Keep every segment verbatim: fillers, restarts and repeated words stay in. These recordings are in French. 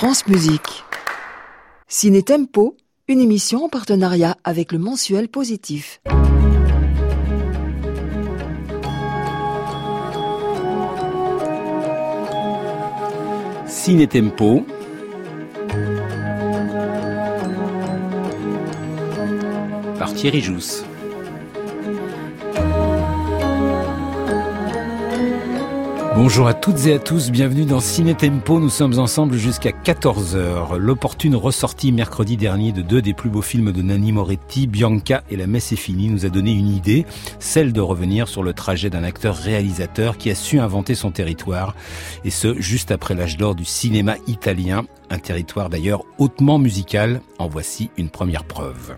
France Musique. Ciné Tempo, une émission en partenariat avec le mensuel Positif. Ciné Tempo. Par Thierry Jousse. Bonjour à toutes et à tous, bienvenue dans Ciné Tempo, nous sommes ensemble jusqu'à quatorze heures. L'opportune ressortie mercredi dernier de deux des plus beaux films de Nanni Moretti, Bianca et La Messe est finie, nous a donné une idée, celle de revenir sur le trajet d'un acteur-réalisateur qui a su inventer son territoire, et ce, juste après l'âge d'or du cinéma italien, un territoire d'ailleurs hautement musical. En voici une première preuve.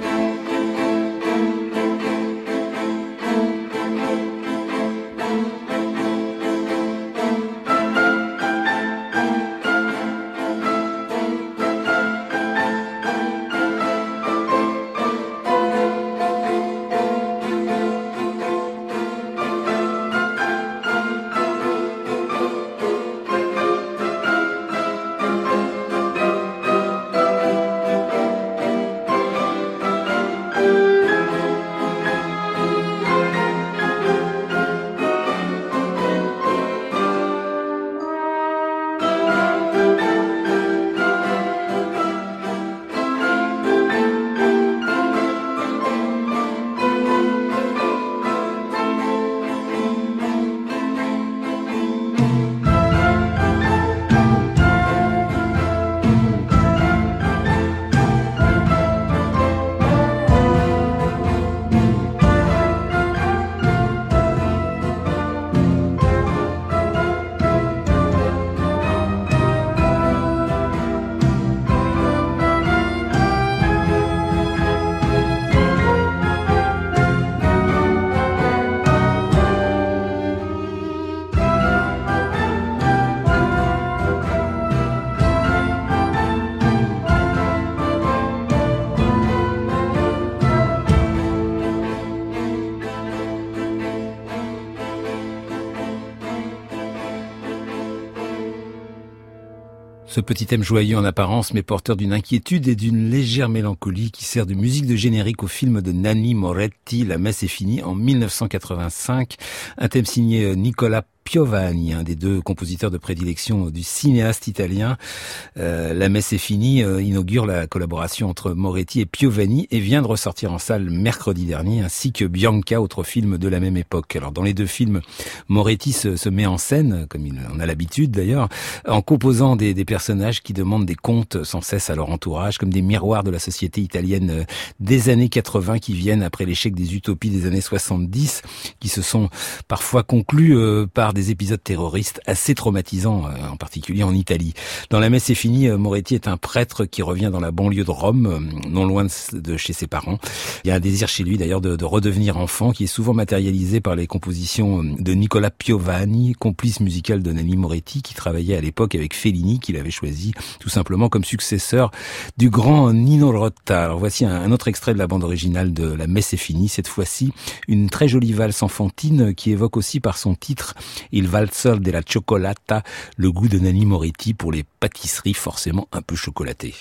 Ce petit thème joyeux en apparence, mais porteur d'une inquiétude et d'une légère mélancolie qui sert de musique de générique au film de Nanni Moretti, La Messe est finie, en mille neuf cent quatre-vingt-cinq. Un thème signé Nicola Piovani, un des deux compositeurs de prédilection du cinéaste italien. Euh, La Messe est finie euh, inaugure la collaboration entre Moretti et Piovani et vient de ressortir en salle mercredi dernier, ainsi que Bianca, autre film de la même époque. Alors dans les deux films, Moretti se, se met en scène, comme il en a l'habitude d'ailleurs, en composant des, des personnages qui demandent des comptes sans cesse à leur entourage, comme des miroirs de la société italienne des années quatre-vingts qui viennent après l'échec des utopies des années soixante-dix, qui se sont parfois conclus euh, par des épisodes terroristes assez traumatisants, en particulier en Italie. Dans La Messe est finie, Moretti est un prêtre qui revient dans la banlieue de Rome, non loin de chez ses parents. Il y a un désir chez lui d'ailleurs de, de redevenir enfant, qui est souvent matérialisé par les compositions de Nicola Piovani, complice musical de Nanni Moretti, qui travaillait à l'époque avec Fellini, qu'il avait choisi tout simplement comme successeur du grand Nino Rota. Alors voici un, un autre extrait de la bande originale de La Messe est finie, cette fois-ci une très jolie valse enfantine qui évoque aussi par son titre Il valzer della cioccolata, le goût de Nanni Moretti pour les pâtisseries forcément un peu chocolatées.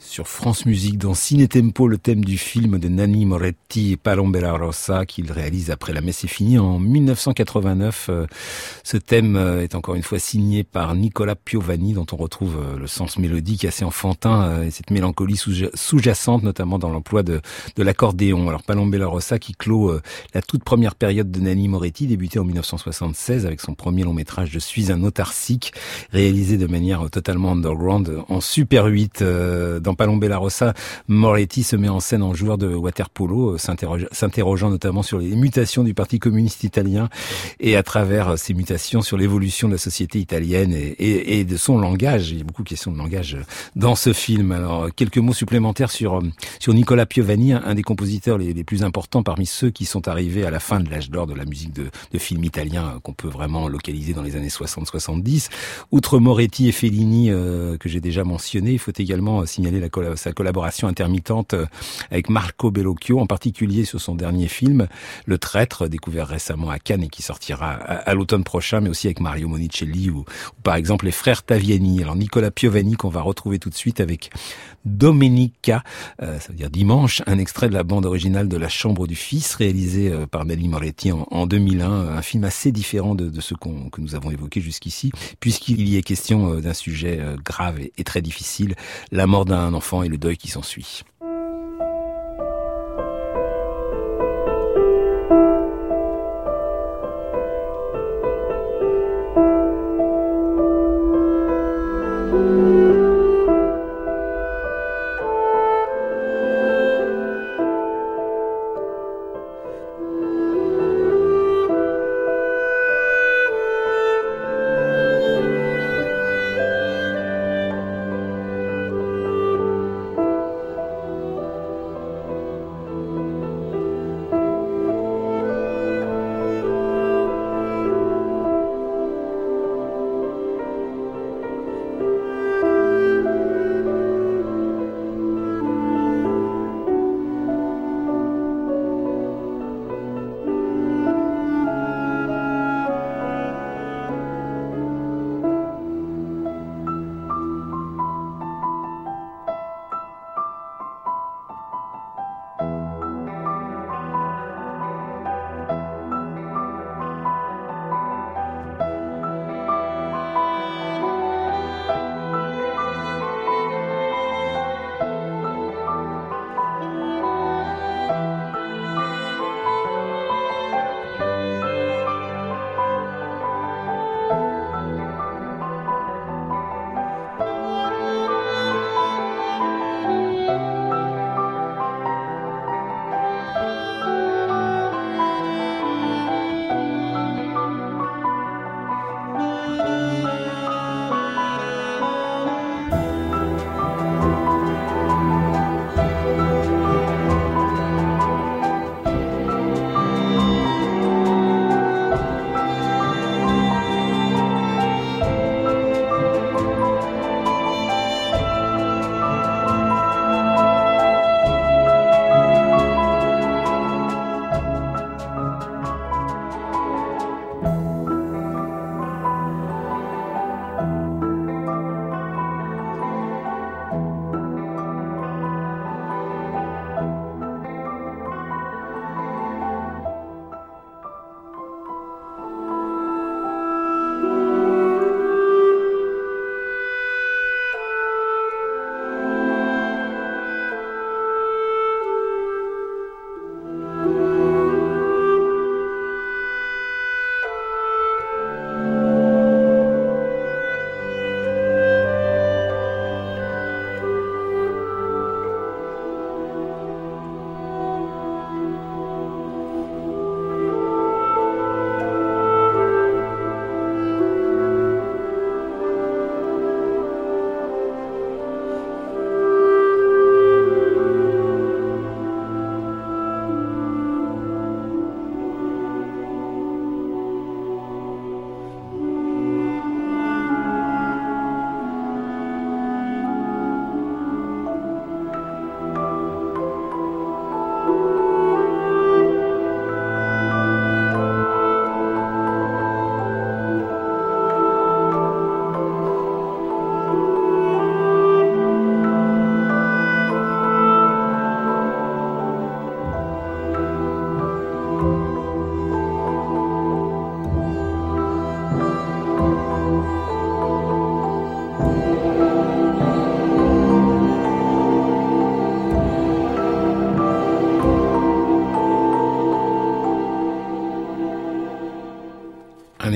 sur France Musique dans Ciné Tempo, le thème du film de Nanni Moretti, Palombella Rossa, qu'il réalise après La Messe est finie en mille neuf cent quatre-vingt-neuf. Ce thème est encore une fois signé par Nicola Piovani, dont on retrouve le sens mélodique assez enfantin et cette mélancolie sous-jacente, notamment dans l'emploi de, de l'accordéon. Alors Palombella Rossa qui clôt la toute première période de Nanni Moretti, débutée en mille neuf cent soixante-seize avec son premier long métrage Je suis un autarcique, réalisé de manière totalement underground en Super huit. Dans Palombella Rossa, Moretti se met en scène en joueur de water-polo, s'interrogeant notamment sur les mutations du Parti communiste italien et à travers ces mutations sur l'évolution de la société italienne et, et, et de son langage. Il y a beaucoup de questions de langage dans ce film. Alors, quelques mots supplémentaires sur sur Nicola Piovani, un des compositeurs les, les plus importants parmi ceux qui sont arrivés à la fin de l'âge d'or de la musique de, de film italien qu'on peut vraiment localiser dans les années soixante soixante-dix. Outre Moretti et Fellini euh, que j'ai déjà mentionné, il faut également signaler la colla- sa collaboration intermittente avec Marco Bellocchio, en particulier sur son dernier film, Le Traître, découvert récemment à Cannes et qui sortira à, à l'automne prochain, mais aussi avec Mario Monicelli ou, ou par exemple les frères Taviani. Alors Nicola Piovani qu'on va retrouver tout de suite avec Domenica, euh, ça veut dire dimanche, un extrait de la bande originale de La Chambre du Fils, réalisé euh, par Nanni Moretti en, en deux mille un, un film assez différent de, de ce qu'on, que nous avons évoqué jusqu'ici, puisqu'il y est question euh, d'un sujet euh, grave et, et très difficile, la mort d'un enfant et le deuil qui s'ensuit.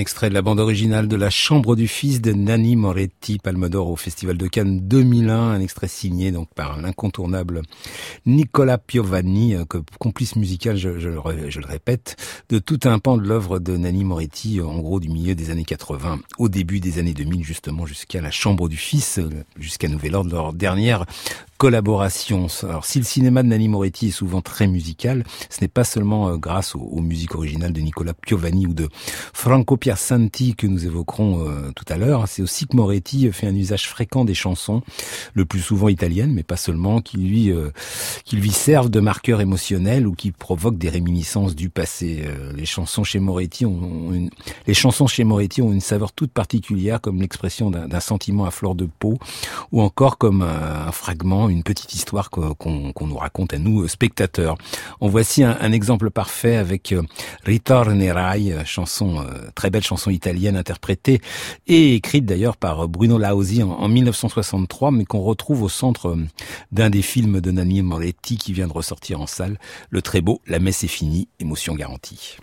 extrait de la bande originale de La Chambre du Fils de Nanni Moretti, Palme d'Or au Festival de Cannes deux mille un, un extrait signé donc par l'incontournable Nicola Piovani, complice musical, je, je, je le répète, de tout un pan de l'œuvre de Nanni Moretti, en gros du milieu des années quatre-vingts au début des années deux mille, justement jusqu'à La Chambre du Fils, jusqu'à nouvel ordre, leur dernière collaboration. Alors, si le cinéma de Nanni Moretti est souvent très musical, ce n'est pas seulement grâce aux, aux musiques originales de Nicola Piovani ou de Franco Piersanti que nous évoquerons euh, tout à l'heure. C'est aussi que Moretti fait un usage fréquent des chansons, le plus souvent italiennes, mais pas seulement, qui lui, euh, qui lui servent de marqueurs émotionnels ou qui provoquent des réminiscences du passé. Euh, les chansons chez Moretti ont, ont une, les chansons chez Moretti ont une saveur toute particulière, comme l'expression d'un, d'un sentiment à fleur de peau, ou encore comme un, un fragment, une petite histoire qu'on, qu'on nous raconte à nous, spectateurs. En voici un, un exemple parfait avec Ritornerai, chanson, euh, très belle chanson italienne interprétée et écrite d'ailleurs par Bruno Lausi en, en mille neuf cent soixante-trois, mais qu'on retrouve au centre d'un des films de Nanni Moretti qui vient de ressortir en salle, le très beau La Messe est finie, émotion garantie.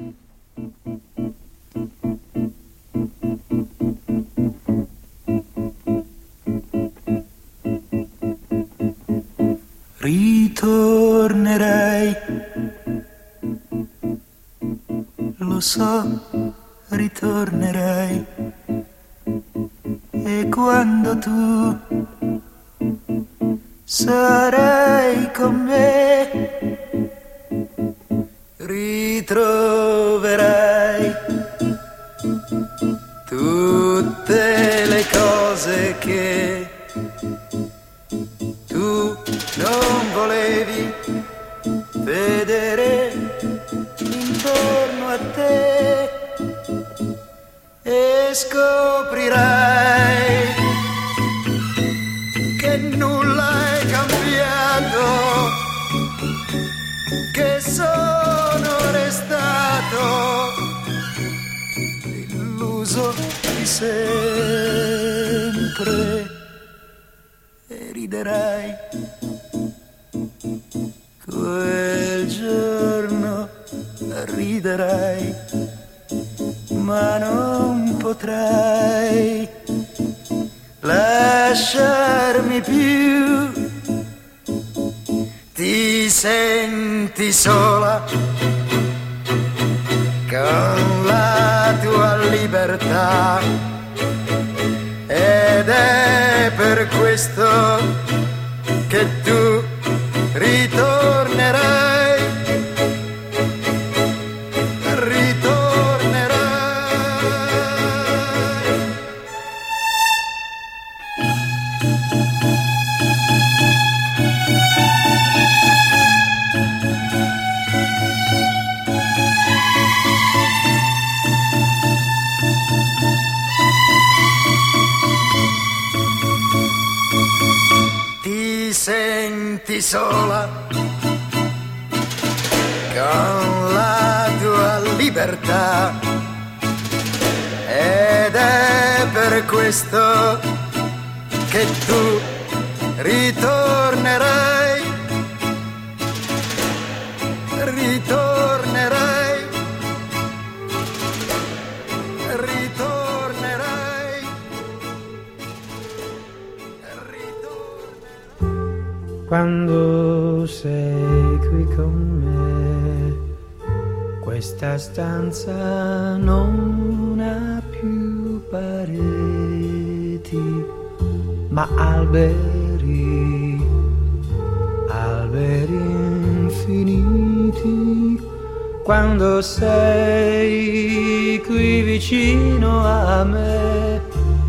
Ritornerei, lo so, ritornerei, e quando tu sarai con me, ritroverai tutte le cose che tu non volevi vedere intorno a te, e scoprirai che nulla è cambiato, che sono restato illuso di sempre, e riderai quel giorno, riderai, ma non potrai lasciarmi più. Ti senti sola con la tua libertà, ed è per questo che tu ritornerai. Senti sola con la tua libertà, ed è per questo che tu ritornerai, ritornerai, ritornerai, ritornerai. Quando sei qui con me, questa stanza non ha più pareti, ma alberi, alberi infiniti. Quando sei qui vicino a me,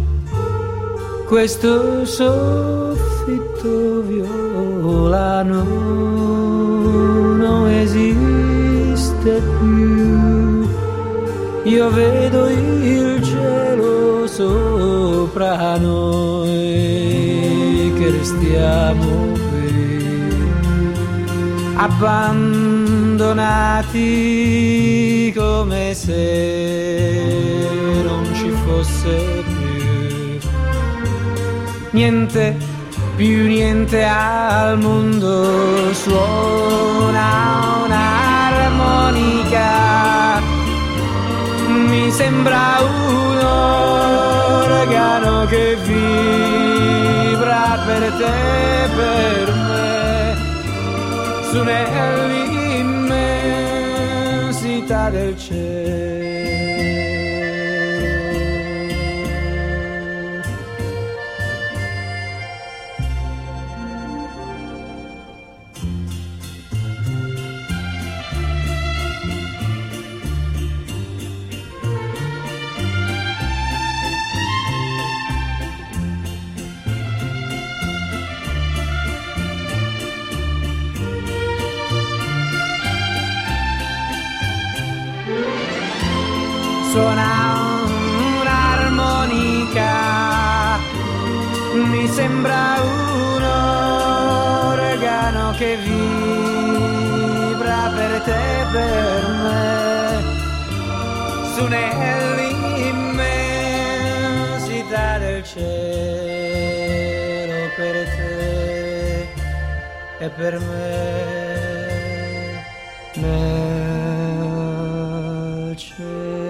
questo soffitto violano non esiste più. Io vedo il cielo sopra noi, che restiamo qui, abbandonati come se non ci fosse più niente, più niente al mondo. Suona un'armonica, mi sembra sembra un organo che vibra per te, per me, su nell'immensità del cielo. Suona un'armonica, mi sembra un organo che vibra per te, per me, su nell'immensità del cielo, per te e per me, nel cielo.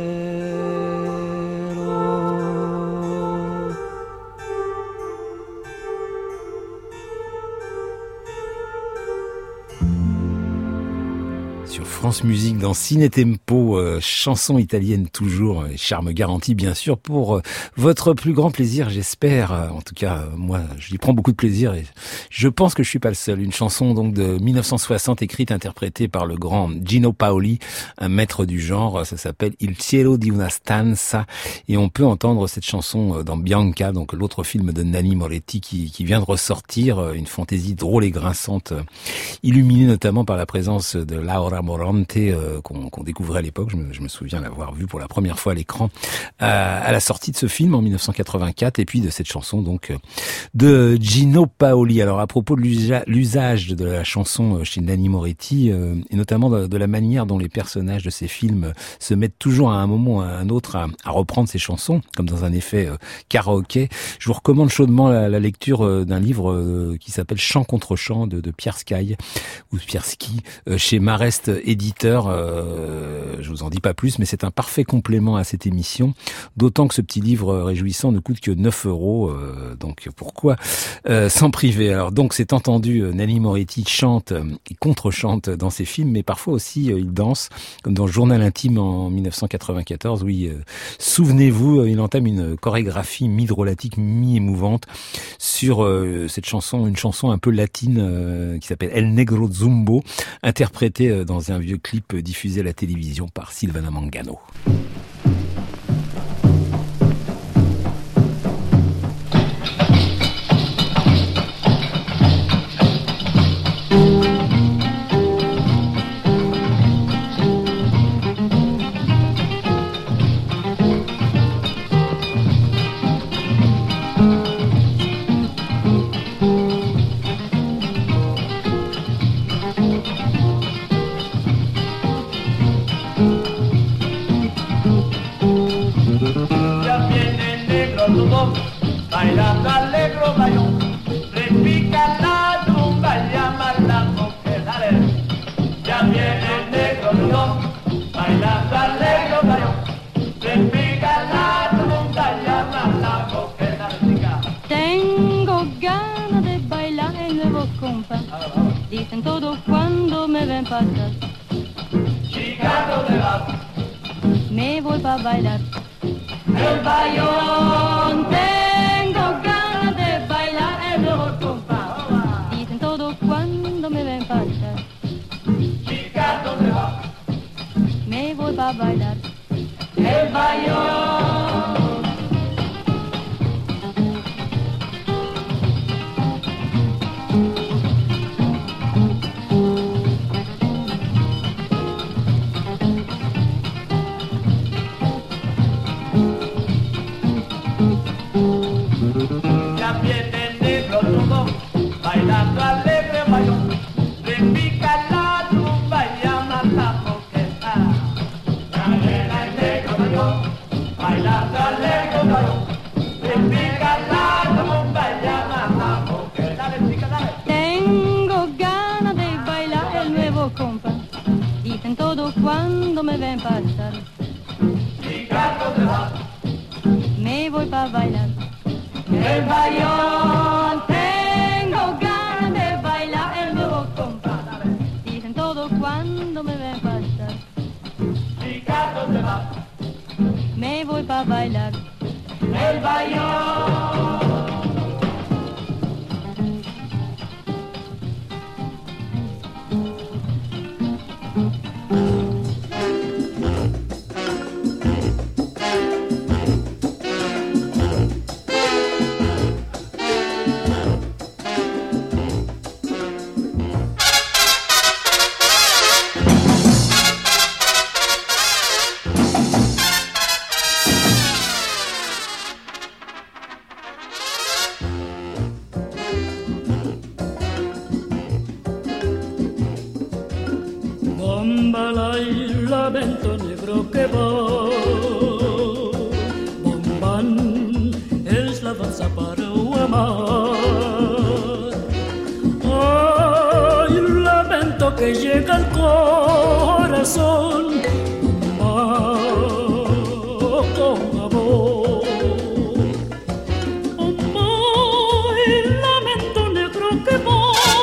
France Musique dans Ciné Tempo, euh, chanson italienne toujours, euh, charme garanti bien sûr pour euh, votre plus grand plaisir, j'espère. Euh, en tout cas, euh, moi, j'y prends beaucoup de plaisir et je pense que je suis pas le seul. Une chanson donc de mille neuf cent soixante, écrite, interprétée par le grand Gino Paoli, un maître du genre. Ça s'appelle Il cielo di una stanza et on peut entendre cette chanson dans Bianca, donc l'autre film de Nanni Moretti qui, qui vient de ressortir, une fantaisie drôle et grinçante, illuminée notamment par la présence de Laura Morante, euh, qu'on, qu'on découvrait à l'époque. Je me, je me souviens l'avoir vu pour la première fois à l'écran euh, à la sortie de ce film en mille neuf cent quatre-vingt-quatre, et puis de cette chanson donc de Gino Paoli. Alors à propos de l'usage de la chanson chez Nanni Moretti, euh, et notamment de, de la manière dont les personnages de ces films se mettent toujours à un moment ou à un autre à, à reprendre ces chansons, comme dans un effet euh, karaoké, je vous recommande chaudement la, la lecture euh, d'un livre euh, qui s'appelle Chant contre chant de, de Pierre Sky, ou Pierre Ski, euh, chez Marest Éditeur. Euh, je vous en dis pas plus, mais c'est un parfait complément à cette émission, d'autant que ce petit livre réjouissant ne coûte que neuf euros, euh, donc pourquoi euh, s'en priver. Alors donc c'est entendu, euh, Nanni Moretti chante et contre-chante dans ses films, mais parfois aussi euh, il danse, comme dans Journal intime en mille neuf cent quatre-vingt-quatorze, oui, euh, souvenez-vous, euh, il entame une chorégraphie mi-drôlatique, mi-émouvante sur euh, cette chanson, une chanson un peu latine euh, qui s'appelle El Negro Zumbo, interprétée euh, dans un vieux clip diffusé à la télévision par Silvana Mangano. Bailando allegro bayón, repica la tumba, llama la mujer, dale. Ya viene el negro león, bailando allegro bayón, repica la tumba, llama la mujer, dale. Tengo ganas de bailar el nuevo compa, dicen todo cuando me ven pasar. Chica, ¿dónde vas? Me voy pa' bailar el bayón. Tengo ganas de bailar el nuevo compa, dicen todo cuando me ven pasar. Chica, ¿dónde vas? Me voy pa' bailar el bayón. Ya viene el negro tumbón, bailando alegre bayón, repica la tumba y llama la moqueta. Ya viene el negro bayón, bailando alegre bayón, repica la tumba y llama la moqueta. Dale, chica, dale. Tengo ganas de bailar el nuevo compa, dicen todo cuando me ven pasar. Chica, voy pa' bailar. El bayón, tengo ganas de bailar el nuevo compás. Dicen todos cuando me ven pasar. Ricardo se va, Me voy pa' bailar. el bayón. Bombalay, lamento negro que va. Bombán es la danza para amar. Ay, un lamento que llega al corazón. Bombán con amor. Bombay, lamento negro que va.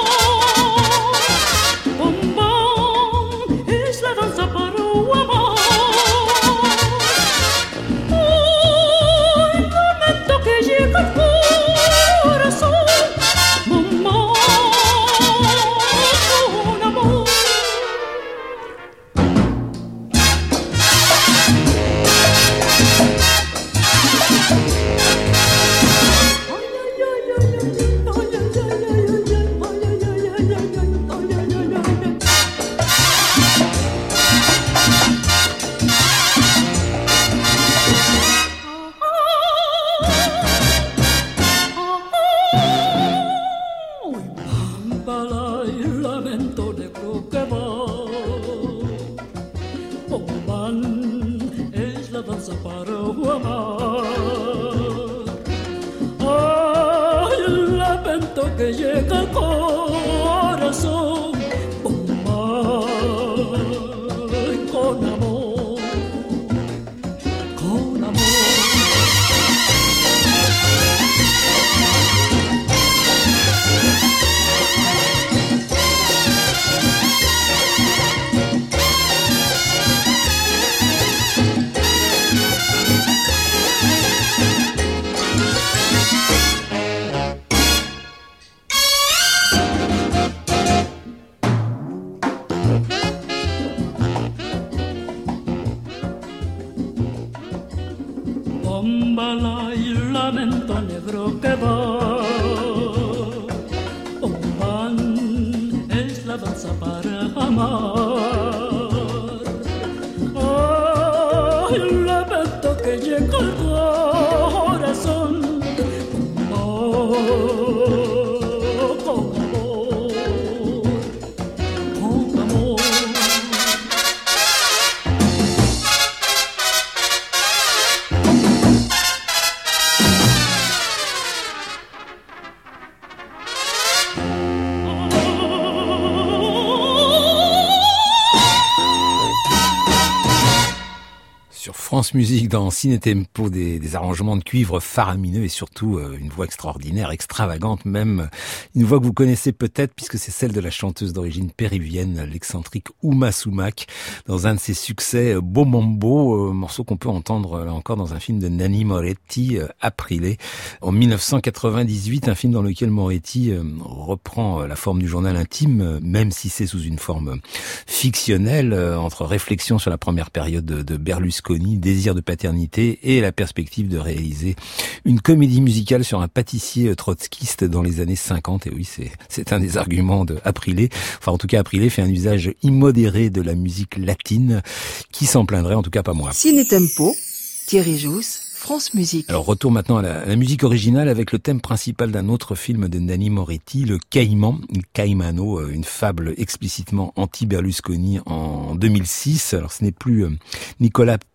France Musique dans Ciné Tempo, des, des arrangements de cuivre faramineux et surtout euh, une voix extraordinaire, extravagante même. Une voix que vous connaissez peut-être puisque c'est celle de la chanteuse d'origine péruvienne, l'excentrique Uma Sumac, dans un de ses succès, Beau Mambo, euh, morceau qu'on peut entendre là encore dans un film de Nanni Moretti, euh, Aprile, en mille neuf cent quatre-vingt-dix-huit, un film dans lequel Moretti euh, reprend euh, la forme du journal intime, euh, même si c'est sous une forme fictionnelle, euh, entre réflexion sur la première période de, de Berlusconi, désir de paternité et la perspective de réaliser une comédie musicale sur un pâtissier trotskiste dans les années cinquante. Et oui, c'est, c'est un des arguments de Aprile. Enfin, en tout cas, Aprile fait un usage immodéré de la musique latine. Qui s'en plaindrait? En tout cas, pas moi. Ciné Tempo, Thierry Jousse, France Musique. Alors, retour maintenant à la, à la musique originale avec le thème principal d'un autre film de Nanni Moretti, le Caïman, Caimano, une fable explicitement anti-Berlusconi en deux mille six. Alors, ce n'est plus Nicolas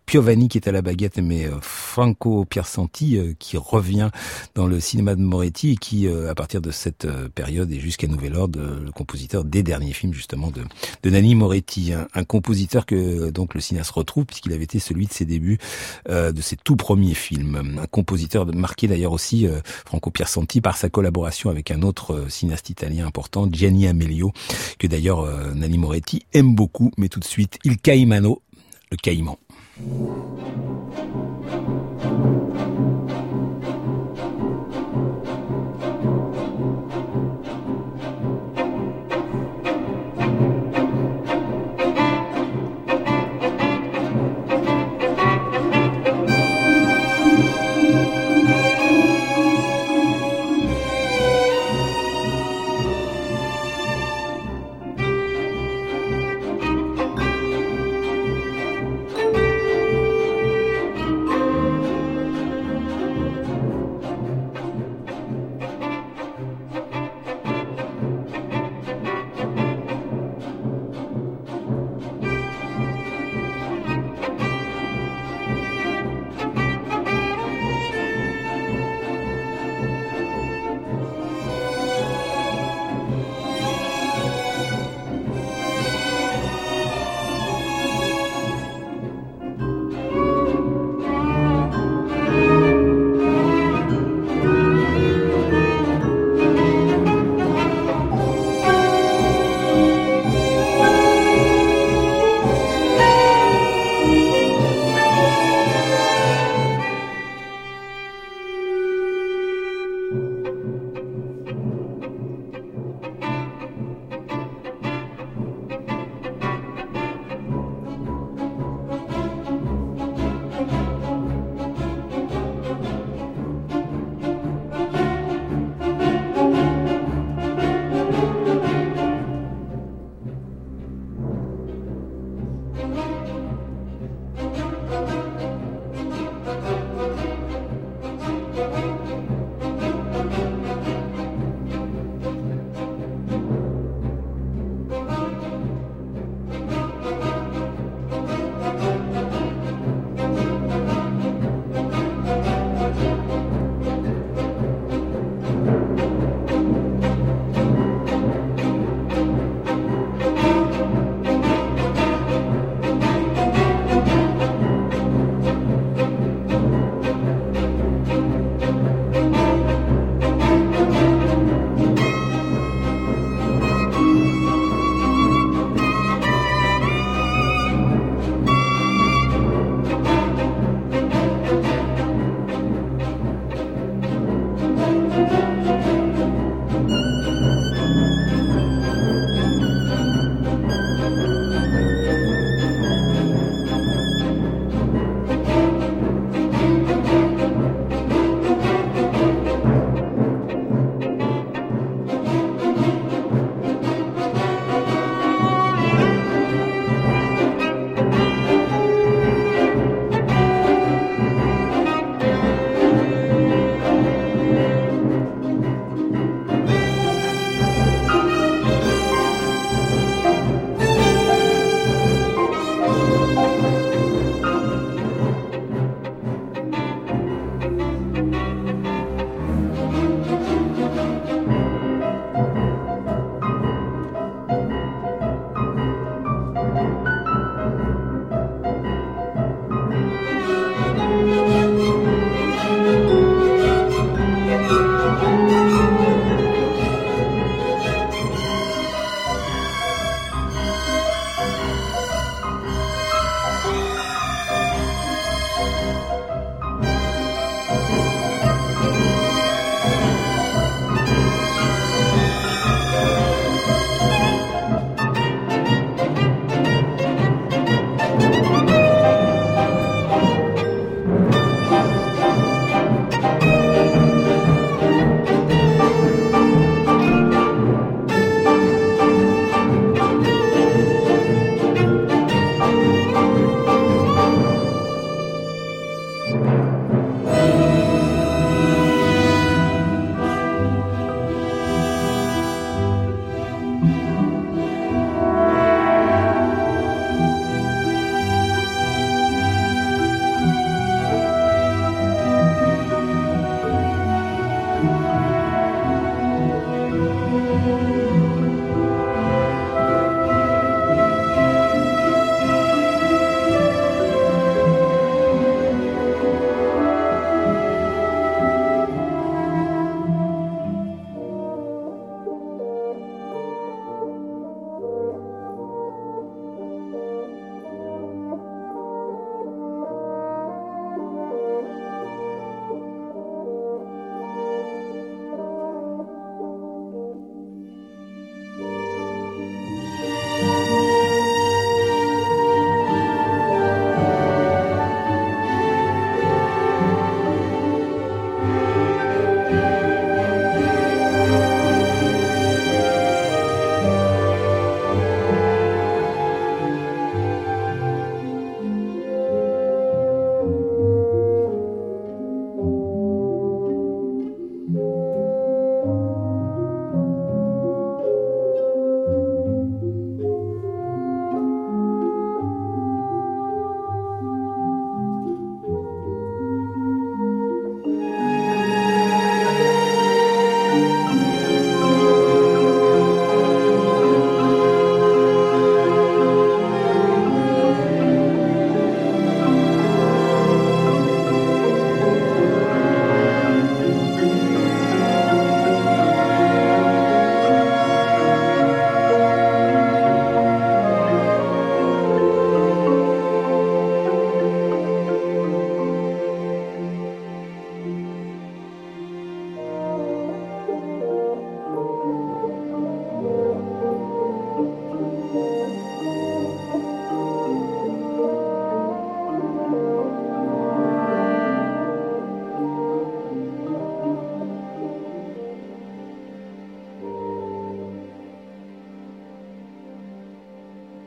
Piovani qui est à la baguette, mais euh, Franco Piersanti euh, qui revient dans le cinéma de Moretti et qui, euh, à partir de cette euh, période et jusqu'à Nouvel Ordre, euh, le compositeur des derniers films justement de, de Nanni Moretti, un, un compositeur que euh, donc le cinéaste retrouve puisqu'il avait été celui de ses débuts, euh, de ses tout premiers films. Un compositeur marqué d'ailleurs aussi, euh, Franco Piersanti, par sa collaboration avec un autre euh, cinéaste italien important, Gianni Amelio, que d'ailleurs euh, Nanni Moretti aime beaucoup. Mais tout de suite, Il Caimano, le caïman.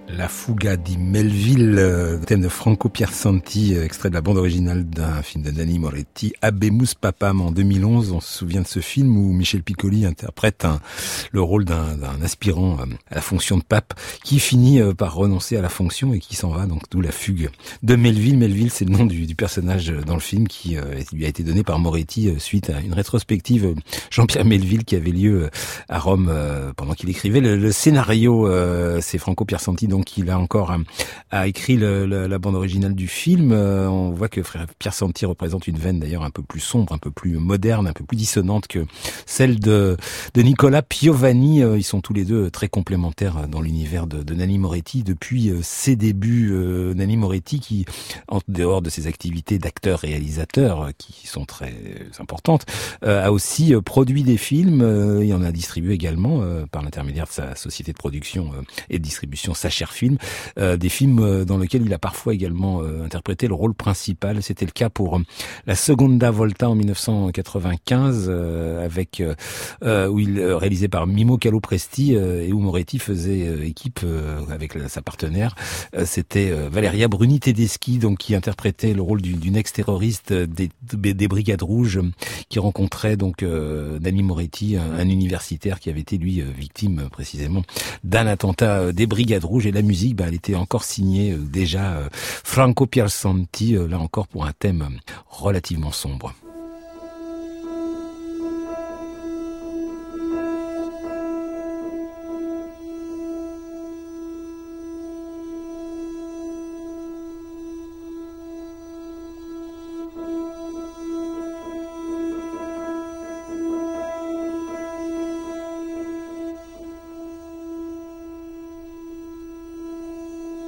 La Fuga di Melville, euh, thème de Franco Piersanti, euh, extrait de la bande originale d'un film de Nanni Moretti, Habemus Papam en deux mille onze. On se souvient de ce film où Michel Piccoli interprète un, le rôle d'un, d'un aspirant euh, à la fonction de pape qui finit euh, par renoncer à la fonction et qui s'en va, donc d'où la fugue de Melville. Melville, c'est le nom du, du personnage dans le film qui euh, lui a été donné par Moretti euh, suite à une rétrospective euh, Jean-Pierre Melville qui avait lieu euh, à Rome euh, pendant qu'il écrivait le, le scénario. Euh, c'est Franco Piersanti donc qui là encore a, a écrit le, le, la bande originale du film. Euh, on voit que frère Piersanti représente une veine d'ailleurs un peu plus sombre, un peu plus moderne, un peu plus dissonante que celle de, de Nicolas Piovani. Euh, ils sont tous les deux très complémentaires dans l'univers de, de Nanni Moretti depuis euh, ses débuts. Euh, Nanni Moretti qui, en dehors de ses activités d'acteur-réalisateur euh, qui sont très importantes, euh, a aussi euh, produit des films. Euh, il en a distribué également euh, par l'intermédiaire de sa société de production euh, et de distribution Sacher Film, euh, des films euh, dans lesquels il a parfois également euh, interprété le rôle principal. C'était le cas pour euh, la Seconda Volta en dix-neuf cent quatre-vingt-quinze, euh, avec euh, euh, où il euh, réalisé par Mimo Calopresti euh, et où Moretti faisait euh, équipe euh, avec la, sa partenaire. Euh, c'était euh, Valeria Bruni Tedeschi, donc qui interprétait le rôle du, d'une ex-terroriste des, des Brigades Rouges, qui rencontrait donc euh, Nanni Moretti, un, un universitaire qui avait été lui euh, victime euh, précisément d'un attentat euh, des Brigades Rouges. Et la musique, bah, elle était encore signée euh, déjà euh, Franco Piersanti, euh, là encore pour un thème euh, relativement sombre.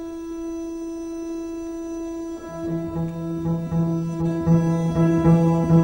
Thank you.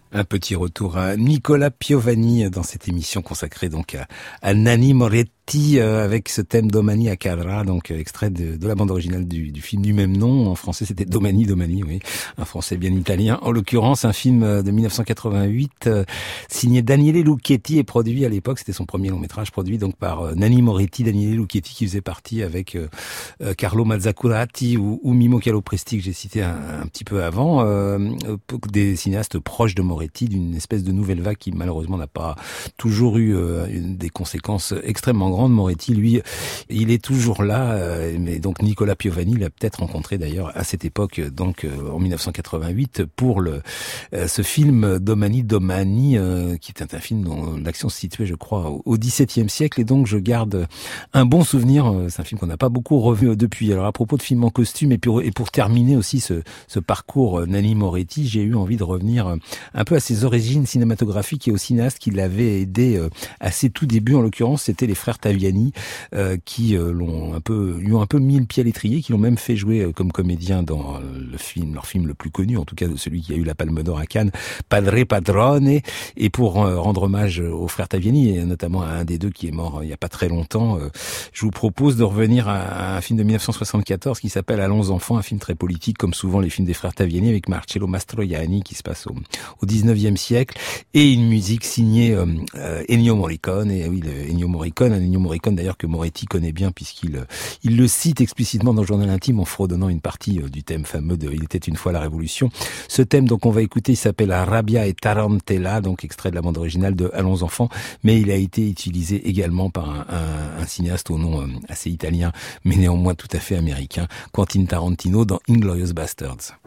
Un petit retour à Nicola Piovani dans cette émission consacrée donc à, à Nanni Moretti euh, avec ce thème Domani a Carrà, donc euh, extrait de, de la bande originale du, du film du même nom. En français, c'était Domani, Domani, oui, un français bien italien. En l'occurrence, un film de mille neuf cent quatre-vingt-huit euh, signé Daniele Lucchetti et produit à l'époque, c'était son premier long métrage, produit donc par euh, Nanni Moretti, Daniele Lucchetti qui faisait partie avec euh, euh, Carlo Mazzacurati ou, ou Mimo Calopresti que j'ai cité un, un petit peu avant, euh, des cinéastes proches de Moretti, d'une espèce de nouvelle vague qui malheureusement n'a pas toujours eu euh, une, des conséquences extrêmement grandes. Moretti, lui, il est toujours là, euh, mais donc Nicola Piovani l'a peut-être rencontré d'ailleurs à cette époque, donc euh, en mille neuf cent quatre-vingt-huit, pour le euh, ce film Domani Domani, euh, qui était un film dont l'action se situait, je crois, au, au dix-septième siècle, et donc je garde un bon souvenir. C'est un film qu'on n'a pas beaucoup revu depuis. Alors à propos de films en costume, et pour, et pour terminer aussi ce, ce parcours euh, Nanni Moretti, j'ai eu envie de revenir un peu à ses origines cinématographiques et aux cinéastes qui l'avaient aidé euh, à ses tout débuts. En l'occurrence, c'était les frères Taviani euh, qui euh, l'ont un peu, lui ont un peu mis le pied à l'étrier, qui l'ont même fait jouer euh, comme comédien dans le film, leur film le plus connu, en tout cas celui qui a eu la Palme d'Or à Cannes, Padre Padrone. Et pour euh, rendre hommage aux frères Taviani, et notamment à un des deux qui est mort euh, il y a pas très longtemps, euh, je vous propose de revenir à, à un film de mille neuf cent soixante-quatorze qui s'appelle Allons enfants, un film très politique comme souvent les films des frères Taviani, avec Marcello Mastroianni qui se passe au, au dix-neuvième siècle, et une musique signée euh, euh, Ennio Morricone. Et oui, le Ennio Morricone, un Ennio Morricone d'ailleurs que Moretti connaît bien, puisqu'il il le cite explicitement dans le Journal intime en fredonnant une partie euh, du thème fameux de Il était une fois la Révolution. Ce thème, donc, on va écouter, il s'appelle Rabbia et Tarantella, donc extrait de la bande originale de Allons enfants, mais il a été utilisé également par un, un, un cinéaste au nom euh, assez italien, mais néanmoins tout à fait américain, Quentin Tarantino, dans Inglourious Basterds.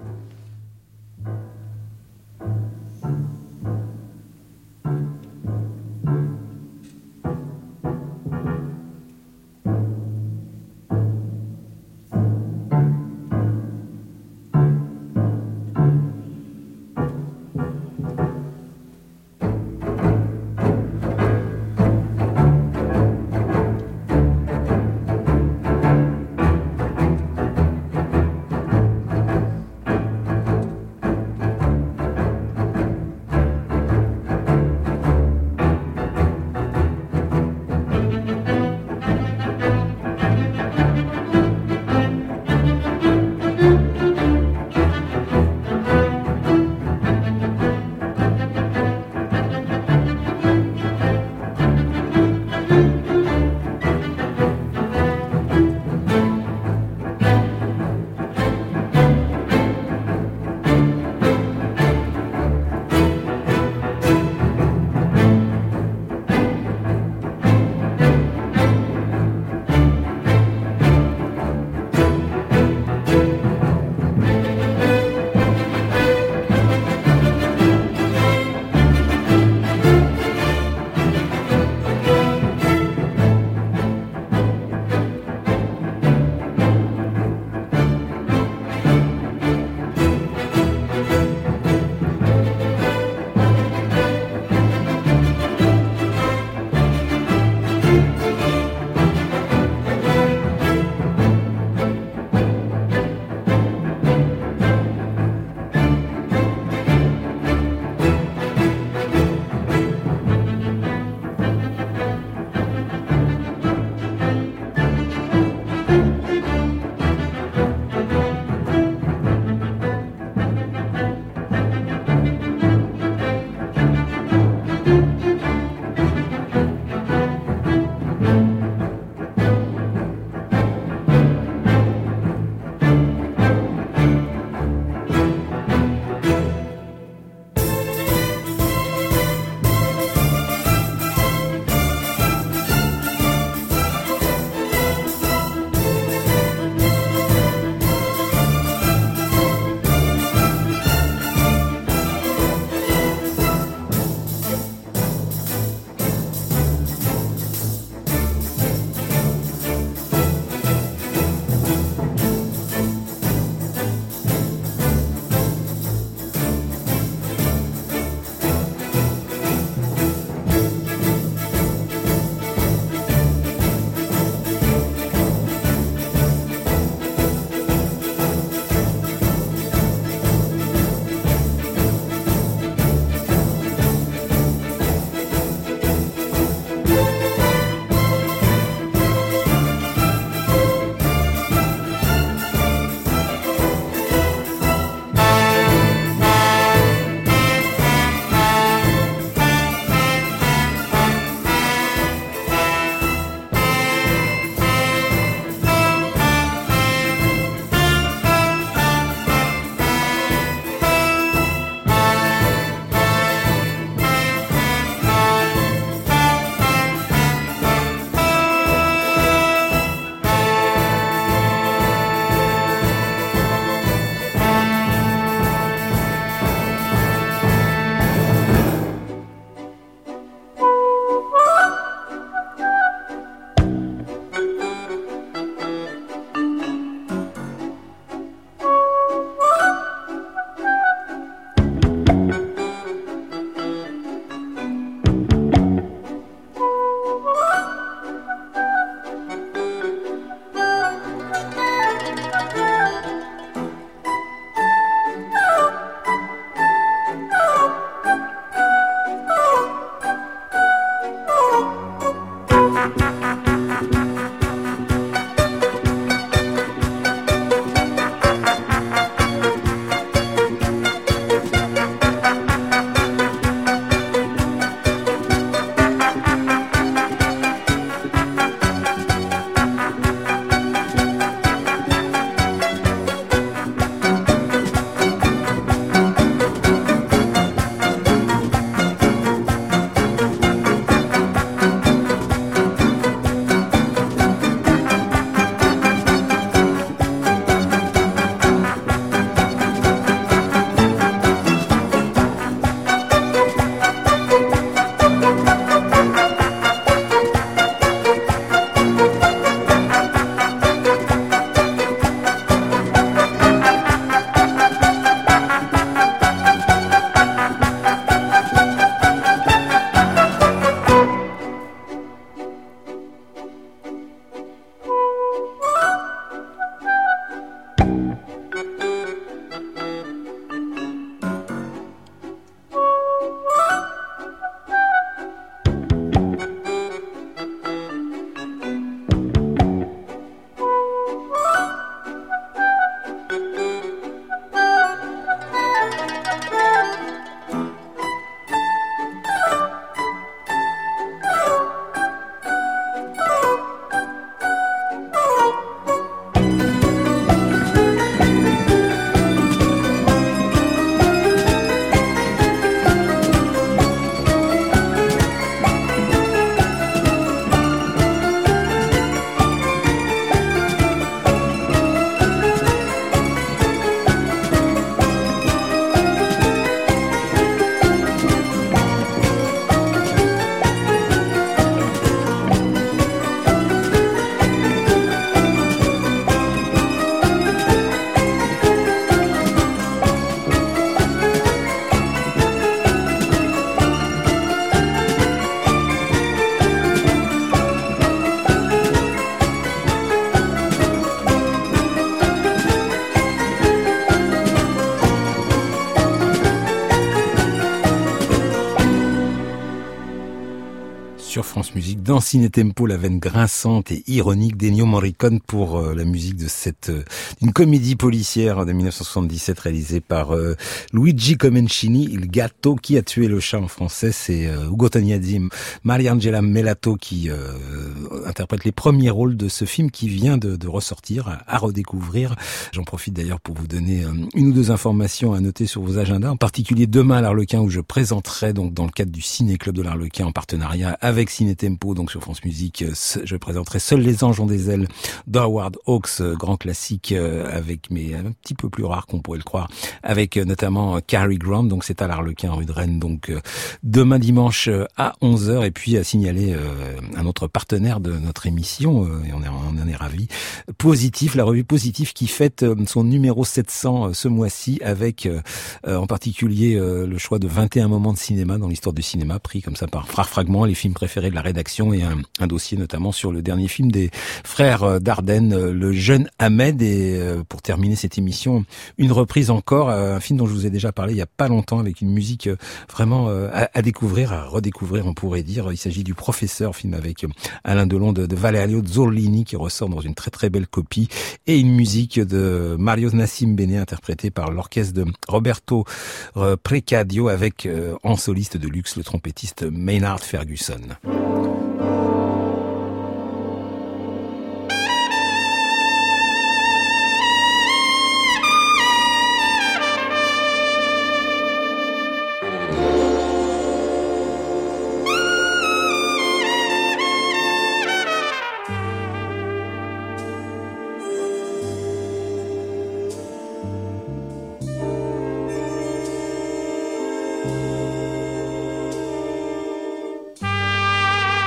sur France Musique dans Ciné Tempo, la veine grinçante et ironique d'Ennio Morricone pour euh, la musique de cette euh, une comédie policière de dix-neuf cent soixante-dix-sept réalisée par euh, Luigi Comencini, Il Gatto qui a tué le chat en français. C'est euh, Ugo Tognazzi, Mariangela Melato qui euh, interprète les premiers rôles de ce film qui vient de, de ressortir à, à redécouvrir. J'en profite d'ailleurs pour vous donner euh, une ou deux informations à noter sur vos agendas, en particulier demain à l'Arlequin où je présenterai donc dans le cadre du Ciné Club de l'Arlequin en partenariat avec Ciné Tempo, donc sur France Musique, je présenterai Seuls les anges ont des ailes d'Howard Hawks, grand classique avec, mais un petit peu plus rare qu'on pourrait le croire, avec notamment Cary Grant, donc c'est à l'Arlequin rue de Rennes, donc demain dimanche à onze heures, et puis à signaler un autre partenaire de notre émission, et on, est, on en est ravis, Positif, la revue Positif qui fête son numéro sept cents ce mois-ci avec en particulier le choix de vingt et un moments de cinéma dans l'histoire du cinéma, pris comme ça par Fragment, les films préférés de la rédaction, et un, un dossier notamment sur le dernier film des frères Dardenne, Le Jeune Ahmed. Et pour terminer cette émission, une reprise encore, un film dont je vous ai déjà parlé il y a pas longtemps, avec une musique vraiment à, à découvrir, à redécouvrir on pourrait dire. Il s'agit du Professeur, film avec Alain Delon de, de Valerio Zorlini qui ressort dans une très très belle copie, et une musique de Mario Nassim Bene interprétée par l'orchestre de Roberto Precadio avec en soliste de luxe le trompettiste Maynard Ferguson. Thank you.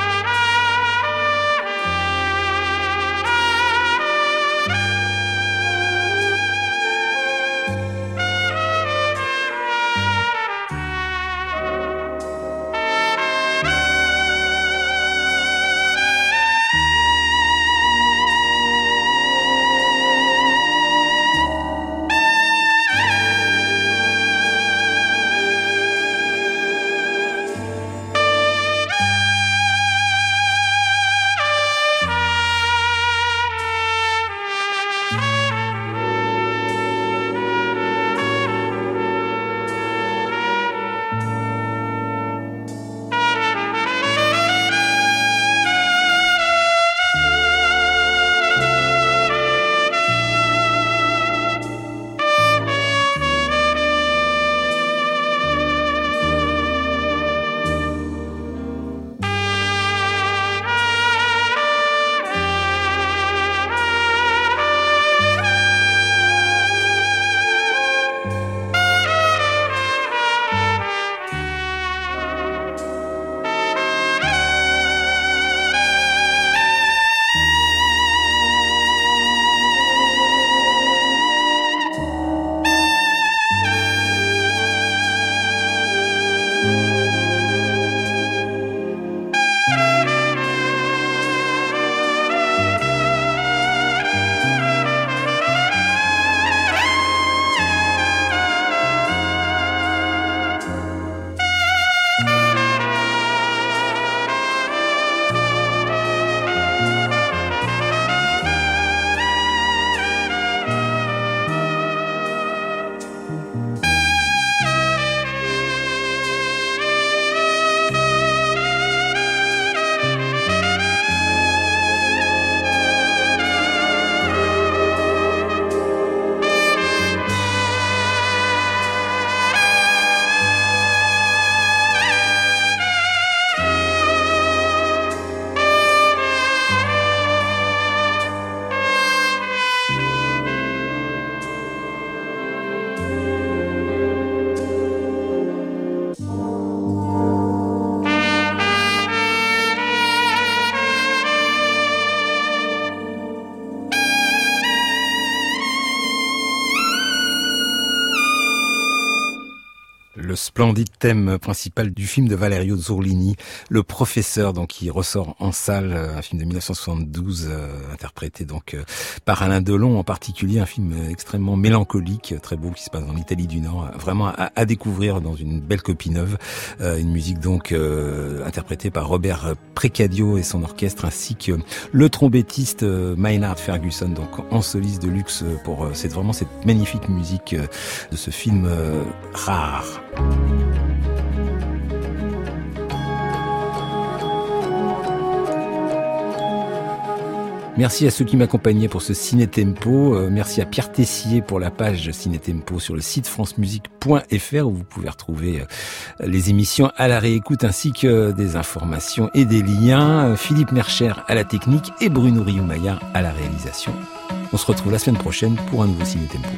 splendide thème principal du film de Valerio Zurlini, Le Professeur, donc qui ressort en salle, un film de dix-neuf cent soixante-douze, euh, interprété donc euh, par Alain Delon en particulier, un film extrêmement mélancolique, très beau, qui se passe en Italie du Nord, vraiment à, à découvrir dans une belle copie neuve, euh, une musique donc euh, interprétée par Robert Precadio et son orchestre, ainsi que le trompettiste euh, Maynard Ferguson, donc en soliste de luxe pour euh, c'est vraiment cette magnifique musique euh, de ce film euh, rare. Merci à ceux qui m'accompagnaient pour ce Ciné Tempo. Euh, merci à Pierre Tessier pour la page Ciné Tempo sur le site france musique point f r où vous pouvez retrouver euh, les émissions à la réécoute ainsi que des informations et des liens. Philippe Mercher à la technique et Bruno Rio-Maillard à la réalisation. On se retrouve la semaine prochaine pour un nouveau Ciné Tempo.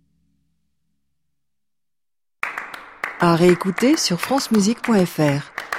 À réécouter sur france musique point f r.